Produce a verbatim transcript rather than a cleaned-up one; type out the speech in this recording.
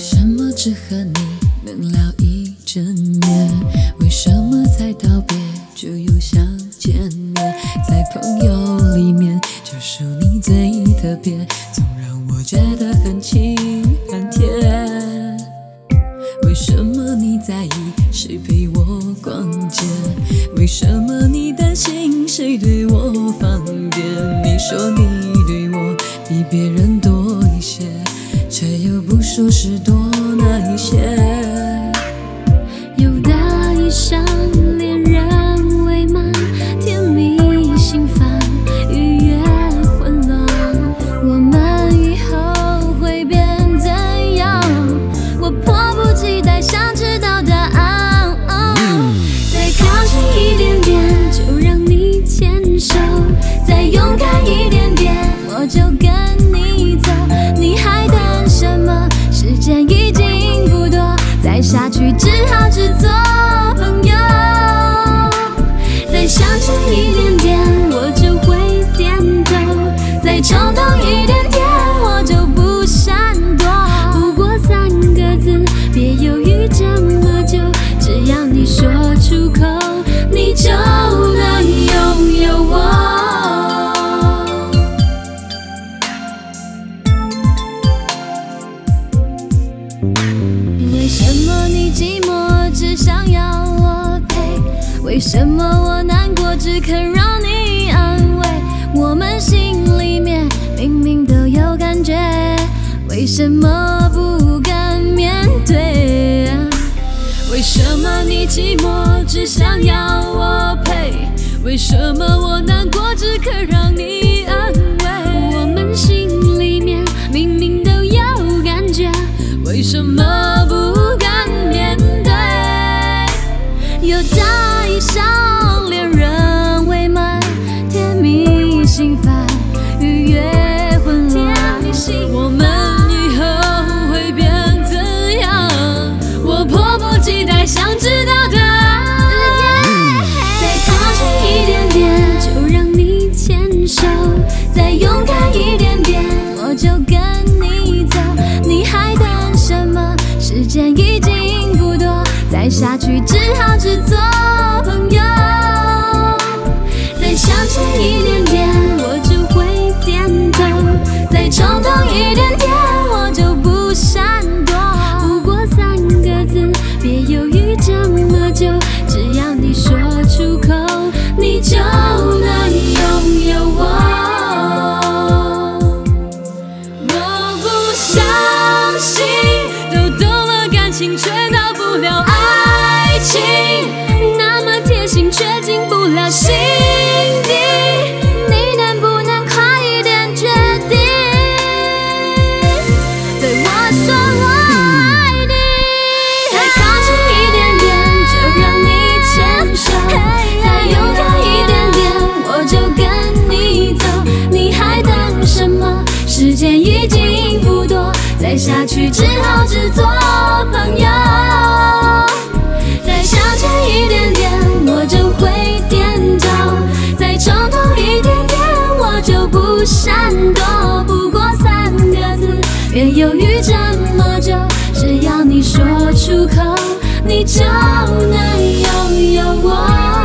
什么只和你能聊一整夜？为什么才道别就又想见面？在朋友里面就属你最特别，总让我觉得很亲很甜。为什么你在意谁陪我逛街？为什么你担心谁对我放电？你说你对我比别人多一些，却又不说是多那一些。 有大一上恋人未满，甜蜜心烦，愉悦混乱。我们以后会变怎样？我迫不及待想知道答案。哦、再靠近一点点，就让你牵手；再勇敢一点点，我就跟你走。你还等什么？时间已经不多，再下去只好只做朋友。再向前一点点，我就会点头；再冲动一点点，我就不闪躲。不过三个字，别犹豫这么久，只要你说出口，你就能拥有我。为什么你寂寞只想要我陪？为什么我难过只肯让你安慰？我们心里面明明都有感觉，为什么不敢面对？为什么你寂寞只想要我陪？为什么我难过只肯让你安慰？我们心里面明明都有感觉，为什么不敢面对？有大一上恋人未满，甜蜜心烦，愉悦混乱。我们以后会变怎样？我迫不及待想知道答案。再靠近一点点，就让你牵手；再勇敢一点点，我就跟你走。你还等什么？时间已经不多，再下去只好只做朋友。再向前一点点，我就会点头；再冲动一点点，我就不闪躲。不过三个字，别犹豫这么久，只要你说出口，你就能拥有我。我不相信却到不了爱情，那么贴心却进不了心底。你能不能快一点决定，对我说我爱你？再靠近一点点，就让你牵手；再勇敢一点点，我就跟你走。你还等什么？时间已经不多，再下去只好只做朋友。再向前一点点，我就会点头；再冲动一点点，我就不闪躲。不过三个字，别犹豫这么久，只要你说出口，你就能拥有我。